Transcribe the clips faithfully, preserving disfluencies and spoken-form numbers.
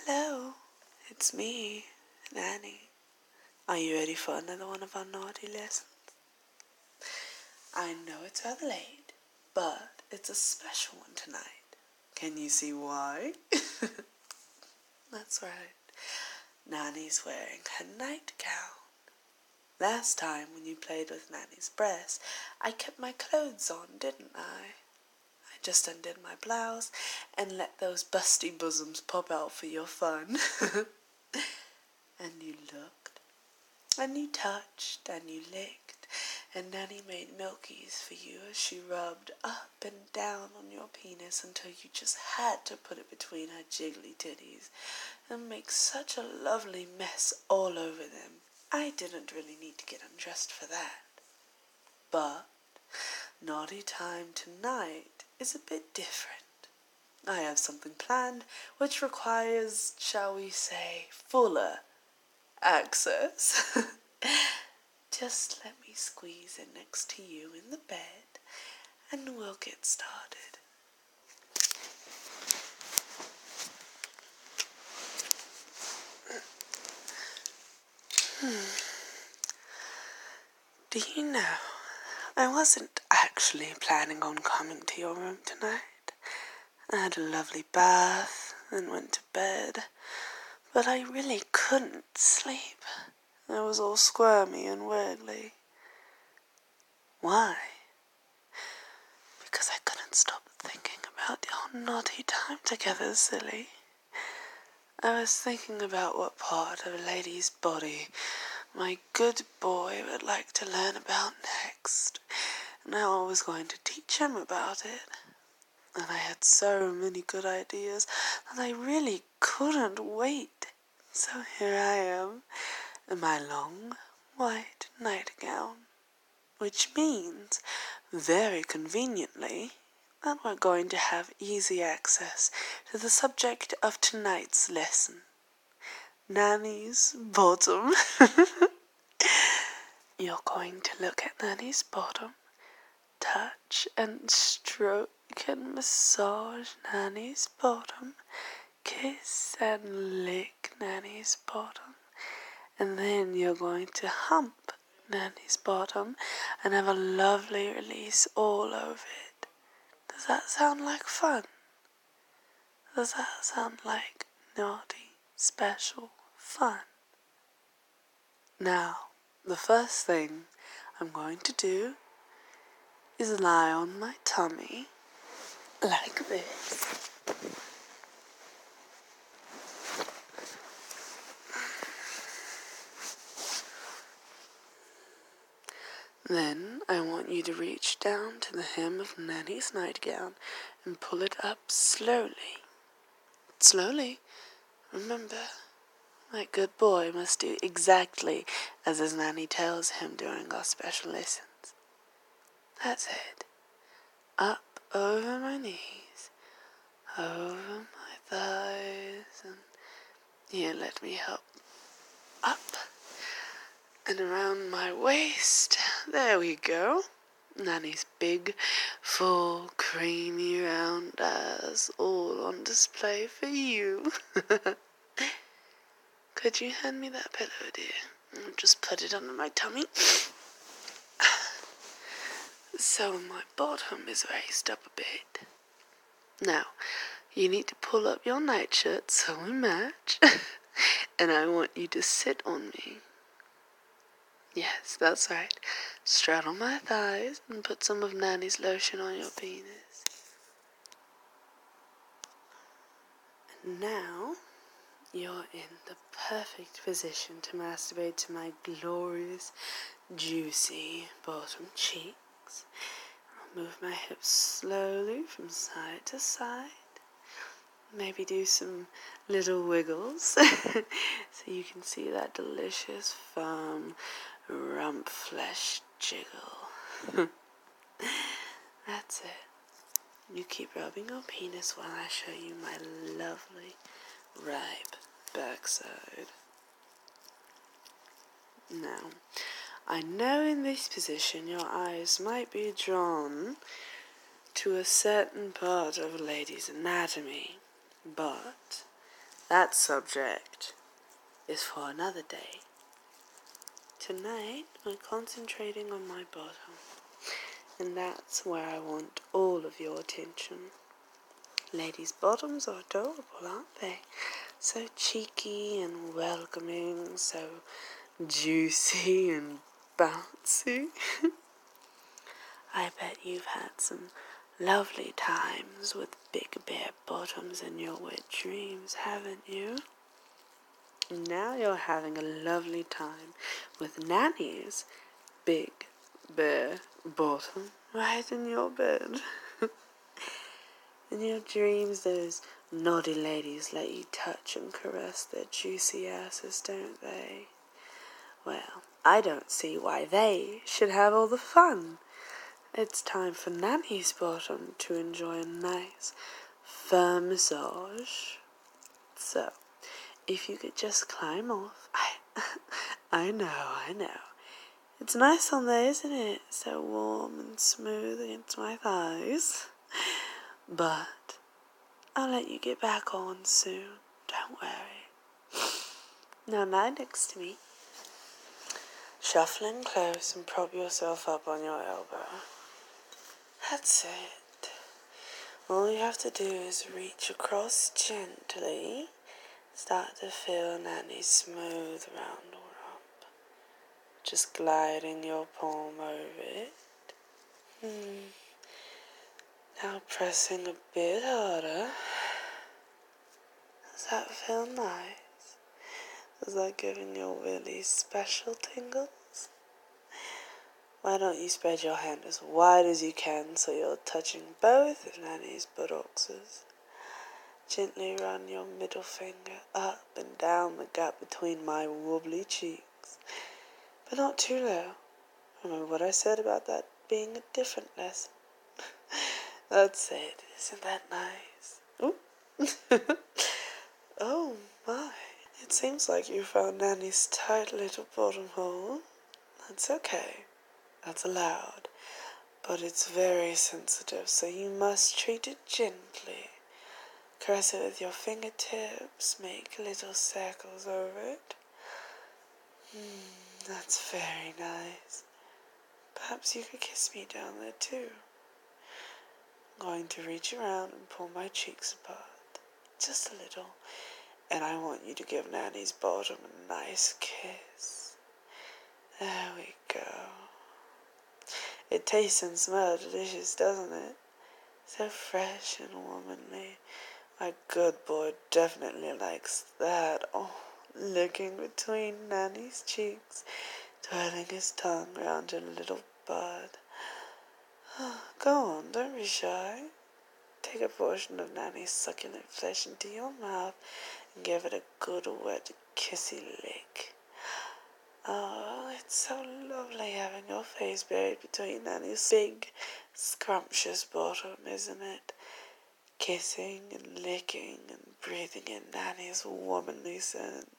Hello, it's me, Nanny. Are you ready for another one of our naughty lessons? I know it's rather late, but it's a special one tonight. Can you see why? That's right. Nanny's wearing her nightgown. Last time when you played with Nanny's breast, I kept my clothes on, didn't I? I just undid my blouse and let those busty bosoms pop out for your fun. And you looked, and you touched, and you licked, and Nanny made milkies for you as she rubbed up and down on your penis until you just had to put it between her jiggly titties and make such a lovely mess all over them. I didn't really need to get undressed for that. But naughty time tonight is a bit different. I have something planned which requires, shall we say, fuller access. Just let me squeeze in next to you in the bed and we'll get started. Hmm. Do you know, I wasn't actually planning on coming to your room tonight. I had a lovely bath and went to bed, but I really couldn't sleep. I was all squirmy and wiggly. Why? Because I couldn't stop thinking about your naughty time together, silly. I was thinking about what part of a lady's body my good boy would like to learn about next, and how I was going to teach him about it. And I had so many good ideas that I really couldn't wait. So here I am, in my long white nightgown, which means, very conveniently, that we're going to have easy access to the subject of tonight's lesson, Nanny's bottom. You're going to look at Nanny's bottom, touch and stroke and massage Nanny's bottom, kiss and lick Nanny's bottom, and then you're going to hump Nanny's bottom and have a lovely release all over it. Does that sound like fun? Does that sound like naughty, special fun? Now, the first thing I'm going to do is lie on my tummy like this. Then I want you to reach down to the hem of Nanny's nightgown and pull it up slowly. Slowly. Remember, my good boy must do exactly as his Nanny tells him during our special lessons. That's it. Up over my knees, over my thighs, and here, let me help. Up and around my waist. There we go. Nanny's big, full, creamy, round ass, all on display for you. Could you hand me that pillow, dear? I'll just put it under my tummy. So my bottom is raised up a bit. Now, you need to pull up your nightshirt so we match. And I want you to sit on me. Yes, that's right. Straddle my thighs and put some of Nanny's lotion on your penis. And now, you're in the perfect position to masturbate to my glorious, juicy bottom cheeks. I'll move my hips slowly from side to side. Maybe do some little wiggles so you can see that delicious, firm, rump flesh jiggle. That's it. You keep rubbing your penis while I show you my lovely, ripe backside. Now, I know in this position your eyes might be drawn to a certain part of a lady's anatomy, but that subject is for another day. Tonight, we're concentrating on my bottom, and that's where I want all of your attention. Ladies' bottoms are adorable, aren't they? So cheeky and welcoming, so juicy and bouncy. I bet you've had some lovely times with big bare bottoms in your wet dreams, haven't you? Now you're having a lovely time with Nanny's big bare bottom right in your bed. In your dreams, those naughty ladies let you touch and caress their juicy asses, don't they? Well, I don't see why they should have all the fun. It's time for Nanny's bottom to enjoy a nice, firm massage. So, if you could just climb off. I, I know, I know. It's nice on there, isn't it? So warm and smooth against my thighs. But I'll let you get back on soon. Don't worry. Now lie next to me. Shuffle in close and prop yourself up on your elbow. That's it. All you have to do is reach across gently. Start to feel Nanny's smooth round rump. Just gliding your palm over it. Hmm. Now pressing a bit harder. Does that feel nice? Is that giving your willy special tingles? Why don't you spread your hand as wide as you can so you're touching both of Nanny's buttocks? Gently run your middle finger up and down the gap between my wobbly cheeks. But not too low. Remember what I said about that being a different lesson? That's it. Isn't that nice? Ooh. Oh my. It seems like you found Nanny's tight little bottom hole. That's okay. That's allowed. But it's very sensitive, so you must treat it gently. Caress it with your fingertips. Make little circles over it. Mm, that's very nice. Perhaps you could kiss me down there too. I'm going to reach around and pull my cheeks apart. Just a little. And I want you to give Nanny's bottom a nice kiss. There we go. It tastes and smells delicious, doesn't it? So fresh and womanly. My good boy definitely likes that. Oh, licking between Nanny's cheeks, twirling his tongue round her little bud. Go on, don't be shy. Take a portion of Nanny's succulent flesh into your mouth and give it a good wet kissy lick. Oh, it's so lovely having your face buried between Nanny's big, scrumptious bottom, isn't it? Kissing and licking and breathing in Nanny's womanly scent.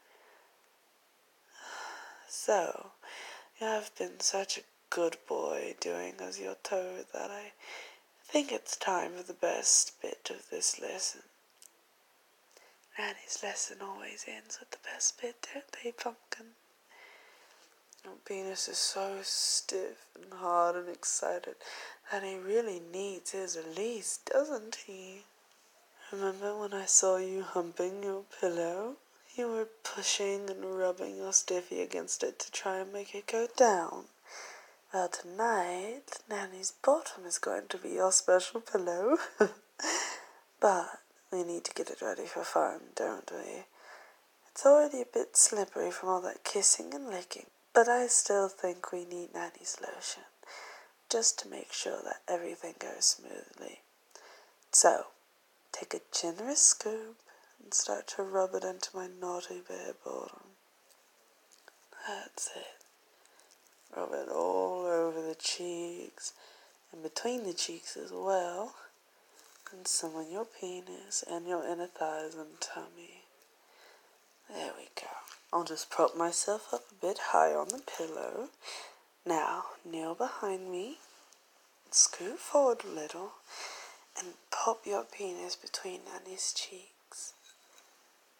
So, you have been such a good boy doing as you're told that I think it's time for the best bit of this lesson. Nanny's lesson always ends with the best bit, don't they, Pumpkin? Your penis is so stiff and hard and excited that he really needs his release, doesn't he? Remember when I saw you humping your pillow? You were pushing and rubbing your stiffy against it to try and make it go down. Well, tonight, Nanny's bottom is going to be your special pillow. But we need to get it ready for fun, don't we? It's already a bit slippery from all that kissing and licking, but I still think we need Nanny's lotion, just to make sure that everything goes smoothly. So, take a generous scoop and start to rub it into my naughty bare bottom. That's it. Rub it all over the cheeks, and between the cheeks as well, and some on your penis and your inner thighs and tummy. There we go. I'll just prop myself up a bit high on the pillow. Now, kneel behind me, scoot forward a little, and pop your penis between Nanny's cheeks.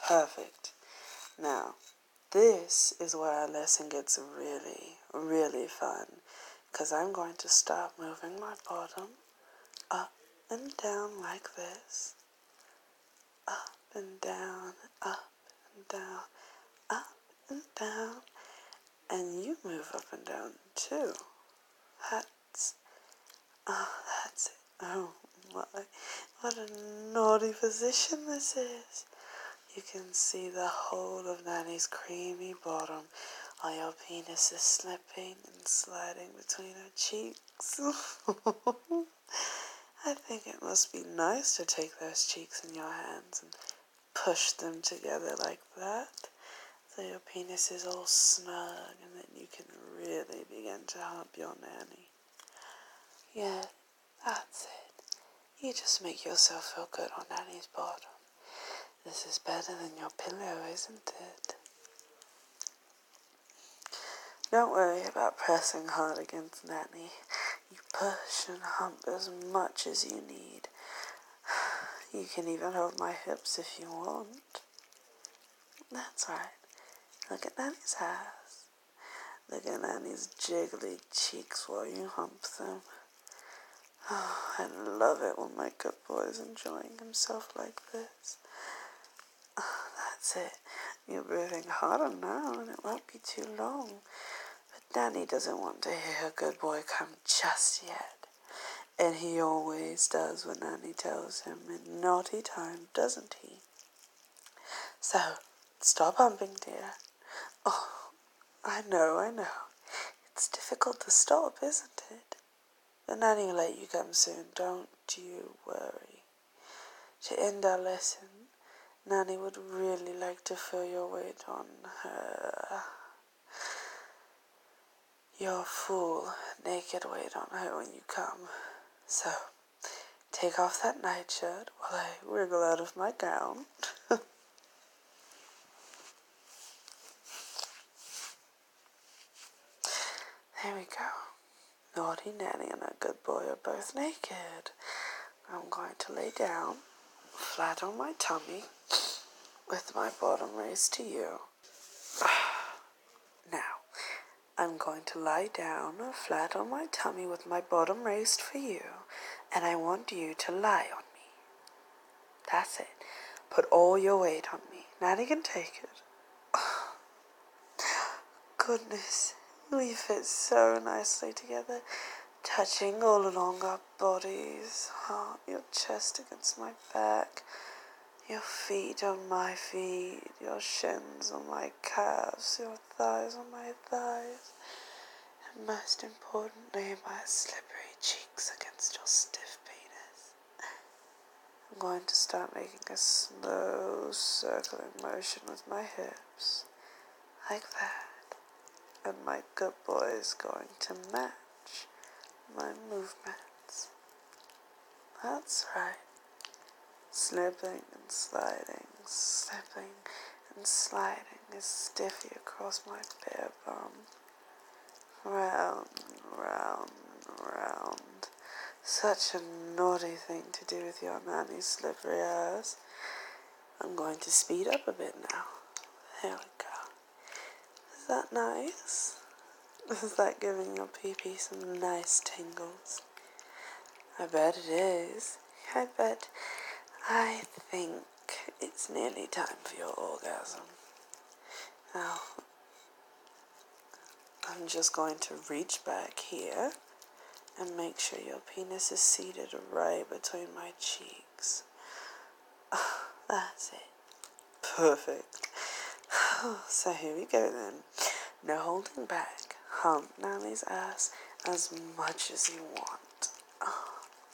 Perfect. Now, this is where our lesson gets really, really fun, because I'm going to start moving my bottom up and down like this. Up and down, up and down, up and down. And you move up and down too. That's, oh, that's it. Oh my, what a naughty position this is. You can see the whole of Nanny's creamy bottom while your penis is slipping and sliding between her cheeks. I think it must be nice to take those cheeks in your hands and push them together like that, so your penis is all snug and then you can really begin to hump your nanny. Yeah, that's it. You just make yourself feel good on Nanny's bottom. This is better than your pillow, isn't it? Don't worry about pressing hard against Nanny. You push and hump as much as you need. You can even hold my hips if you want. That's right. Look at Nanny's ass. Look at Nanny's jiggly cheeks while you hump them. Oh, I love it when my good boy is enjoying himself like this. Oh, that's it. You're breathing harder now and it won't be too long. But Nanny doesn't want to hear her good boy come just yet. And he always does when Nanny tells him in naughty time, doesn't he? So, stop humping, dear. Oh, I know, I know. It's difficult to stop, isn't it? But Nanny will let you come soon, don't you worry. To end our lesson, Nanny would really like to feel your weight on her. Your full, naked weight on her when you come. So, take off that nightshirt while I wriggle out of my gown. There we go. Naughty Nanny and her good boy are both naked. I'm going to lay down, flat on my tummy, with my bottom raised to you. Now, I'm going to lie down, flat on my tummy with my bottom raised for you, and I want you to lie on me. That's it. Put all your weight on me. Nanny can take it. Oh, goodness. We fit so nicely together, touching all along our bodies. Oh, your chest against my back, your feet on my feet, your shins on my calves, your thighs on my thighs, and most importantly, my slippery cheeks against your stiff penis. I'm going to start making a slow circling motion with my hips, like that. And my good boy is going to match my movements. That's right. Slipping and sliding, slipping and sliding as stiffy across my bare bum. Round, round, round. Such a naughty thing to do with your nanny's slippery ass. I'm going to speed up a bit now. There we go. Is that nice? Is that giving your pee-pee some nice tingles? I bet it is. I bet, I think it's nearly time for your orgasm. Now, I'm just going to reach back here and make sure your penis is seated right between my cheeks. Oh, that's it. Perfect. So here we go then. No holding back. Hump Nanny's ass as much as you want. Oh.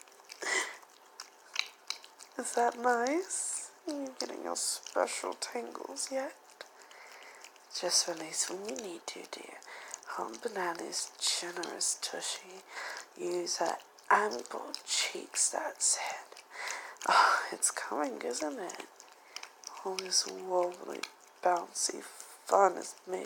Is that nice? Are you getting your special tingles yet? Just release when you need to, dear. Hump Nanny's generous tushy. Use her ample cheeks, that's it. Oh, it's coming, isn't it? All this wobbly, bouncy fun is made.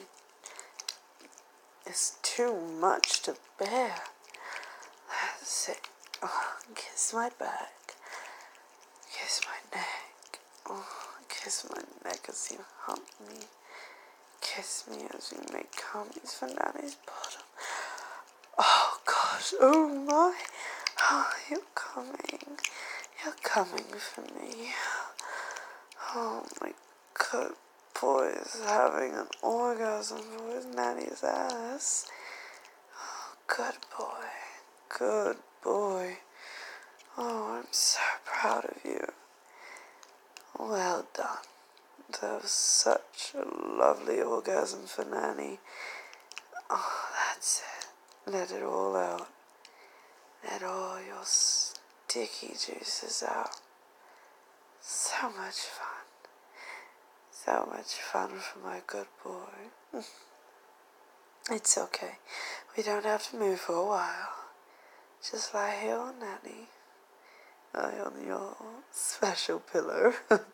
It's too much to bear. That's it. Oh, kiss my back. Kiss my neck. Oh, Kiss my neck as you hump me. Kiss me as you make comments for Nanny's bottom. Oh gosh, oh my. Oh, you're coming. You're coming for me. Oh my good boy is having an orgasm for his nanny's ass. Oh, good boy. Good boy. Oh, I'm so proud of you. Well done. That was such a lovely orgasm for Nanny. Oh, that's it. Let it all out. Let all your sticky juices out. So much fun. So much fun for my good boy. It's okay. We don't have to move for a while. Just lie here on Nanny. Lie on your special pillow.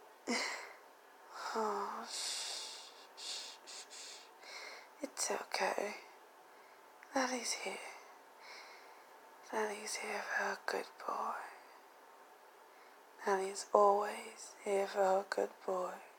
Oh, shh, shh, shh. It's okay. Nanny's here. Nanny's here for her good boy. Nanny's always here for her good boy.